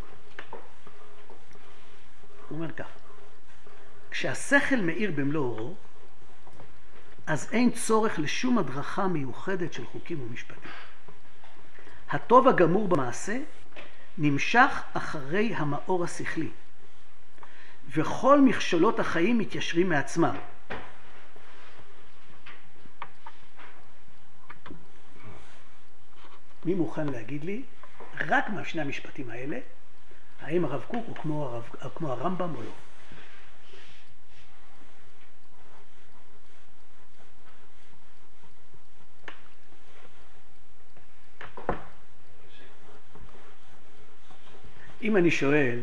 הוא אומר כך, כשהשכל מאיר במלוא אורו, אז אין צורך לשום הדרכה מיוחדת של חוקים ומשפטים. הטוב הגמור במעשה נמשך אחרי המאור השכלי, וכל מכשולות החיים מתיישרים מעצמם. מי מוכן להגיד לי, רק מהשני המשפטים האלה, האם הרב קוק הוא כמו הרמב"ם או לא? אם אני שואל,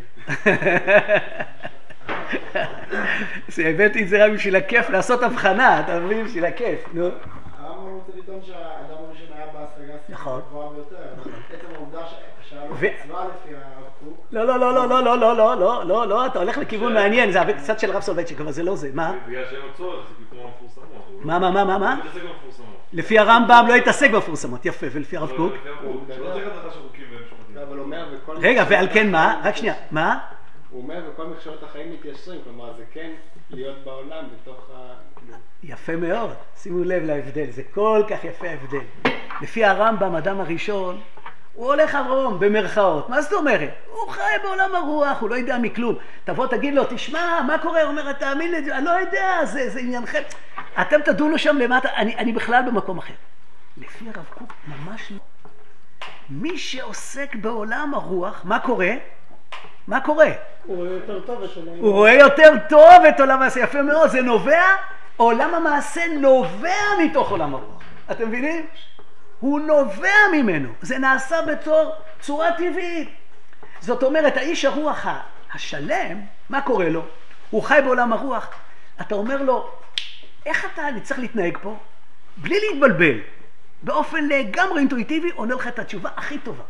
הבאתי את זה רק בשביל הכיף, לעשות הבחנה, אתה מבין? בשביל הכיף, נו. הרמב"ם רוצה לטעון שהאדם הראשון היה בהשגה נכון. גבוהה ביותר. עצם העובדה שהיה לו מצווה לפי הרב קוק. לא, אתה הולך לכיוון מעניין, זה קצת של רב סולובייצ'יק, אבל זה לא זה, מה? בגלל שאין לו צורך, זה פתאום המפורסמות. מה? לא מתעסק במפורסמות. לפי הרמב"ם לא יתעסק במפורסמות, יפה, ולפי הרב קוק? שלא צריך הדרכה של חוקים ומשפטים. אבל הוא אומר, רגע, ועל כן מה? רק שנייה, מה? הוא אומר, וכל מכשולות החיים מתיישרים, כלומר זה כן להיות בעולם בתוך ה... יפה מאוד, שימו לב להבדל, זה כל כך יפה ההבדל. לפי הרמב"ם, אדם הראשון, הוא הולך ערום במרכאות. מה זאת אומרת? הוא חי בעולם הרוח, הוא לא יודע מכלום. תבוא תגיד לו, תשמע, מה קורה? הוא אומר, תאמין לי, אני לא יודע, זה עניינכם. אתם תדונו שם למטה, אני בכלל במקום אחר. לפי הרב קוק, ממש לא. מי שעוסק בעולם הרוח, מה קורה? מה קורה? הוא רואה יותר טוב את עולם. הוא רואה יותר טוב את עולם המעשה, יפה מאוד, זה נובע, עולם המעשה נובע מתוך עולם הרוח. אתם מבינים? הוא נובע ממנו, זה נעשה בתור צורה טבעית. זאת אומרת, האיש הרוח השלם, מה קורה לו? הוא חי בעולם הרוח. אתה אומר לו, איך אני צריך להתנהג פה? בלי להתבלבל. באופן לגמרי אינטואיטיבי, עונה לך את התשובה הכי טובה.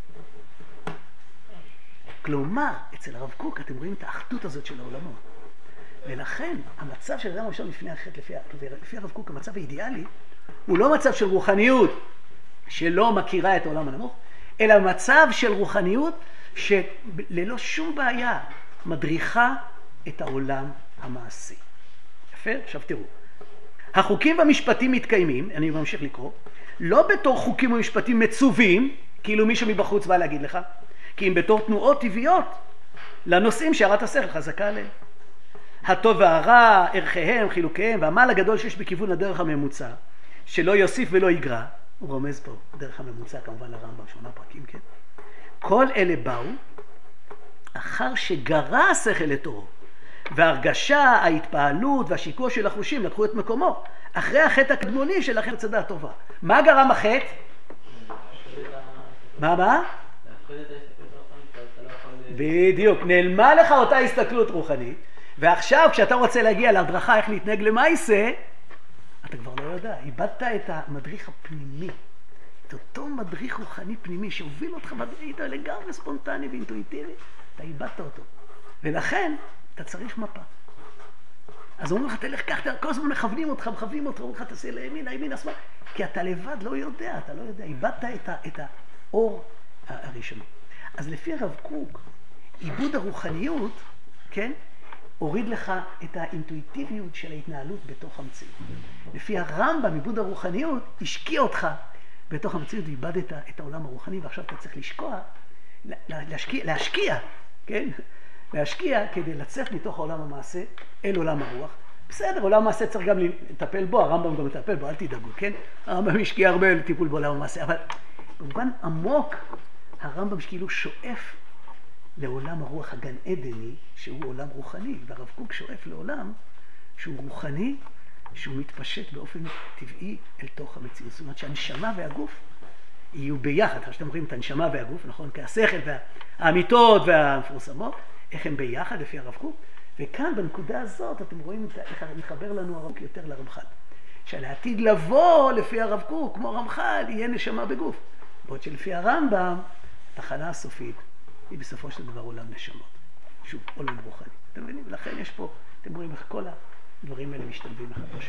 כלומר, אצל הרב קוק אתם רואים את האחדות הזאת של העולמות. ולכן, המצב של אדם הראשון לפני החטא, לפי הרב קוק, המצב האידיאלי, הוא לא מצב של רוחניות שלא מכירה את העולם הנמוך, אלא מצב של רוחניות שללא שום בעיה מדריכה את העולם המעשי. יפה? עכשיו תראו. החוקים והמשפטים מתקיימים, אני ממשיך לקרוא, לא בתור חוקים ומשפטים מצווים, כאילו מישהו מבחוץ בא להגיד לך, כי אם בתור תנועות טבעיות לנושאים שהרת השכל חזקה עליהם. הטוב והרע, ערכיהם, חילוקיהם, והמעל הגדול שיש בכיוון הדרך הממוצע, שלא יוסיף ולא יגרע, הוא רומז פה, דרך הממוצע כמובן לרמב"ם, 8 פרקים, כן? כל אלה באו אחר שגרה השכל לתורו, והרגשה, ההתפעלות והשיקוע של החושים לקחו את מקומו, אחרי החטא הקדמוני של החטא צדה הטובה. מה גרם החטא? מה? בדיוק, נעלמה לך אותה הסתכלות רוחנית, ועכשיו כשאתה רוצה להגיע להדרכה איך להתנהג למעשה, אתה כבר לא יודע, איבדת את המדריך הפנימי, את אותו מדריך רוחני פנימי שהוביל אותך מדריך לגמרי ספונטני ואינטואיטיבי, אתה איבדת אותו, ולכן אתה צריך מפה. אז אומרים לך, תלך כך, כל הזמן מכוונים אותך, אומרים לך, תעשה לימין, השמאל, כי אתה לבד לא יודע, איבדת את האור הראשוני. אז לפי הרב קוק, עיבוד הרוחניות, כן, הוריד לך את האינטואיטיביות של ההתנהלות בתוך המציאות. לפי הרמב"ם, עיבוד הרוחניות, השקיע אותך בתוך המציאות, ואיבדת את העולם הרוחני, ועכשיו אתה צריך להשקיע, כן? להשקיע כדי לצאת מתוך העולם המעשה אל עולם הרוח. בסדר, עולם המעשה צריך גם לטפל בו, הרמב"ם גם לטפל בו, אל תדאגו, כן? הרמב"ם השקיע הרבה לטיפול בעולם המעשה, אבל במובן עמוק, הרמב"ם שכאילו שואף לעולם הרוח הגן עדני, שהוא עולם רוחני, והרב קוק שואף לעולם שהוא רוחני, שהוא מתפשט באופן טבעי אל תוך המציאות. זאת אומרת שהנשמה והגוף יהיו ביחד. עכשיו שאתם אומרים את הנשמה והגוף, נכון? כי השכל והאמיתות והמפורסמות, איך הם ביחד לפי הרב קוק. וכאן בנקודה הזאת אתם רואים איך מחבר לנו הרב קוק יותר לרמח"ל. שלעתיד לבוא לפי הרב קוק, כמו רמח"ל, יהיה נשמה בגוף. בעוד שלפי הרמב"ם, התחנה הסופית היא בסופו של דבר עולם נשמות. שוב, עולם רוחני. אתם מבינים? לכן יש פה, אתם רואים איך כל הדברים האלה משתלבים אחד בשני.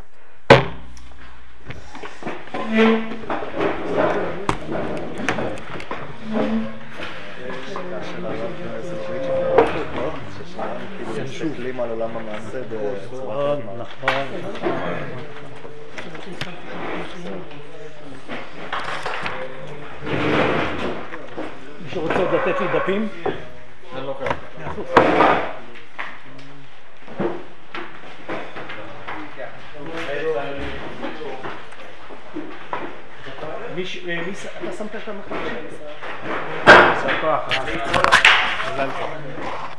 מסתכלים על עולם המעשה בצורה אחרת. נכון. מישהו רוצה עוד לתת לי דפים? אני לא קיים. אתה שמת את המחלקה? ספח. מזל טוב.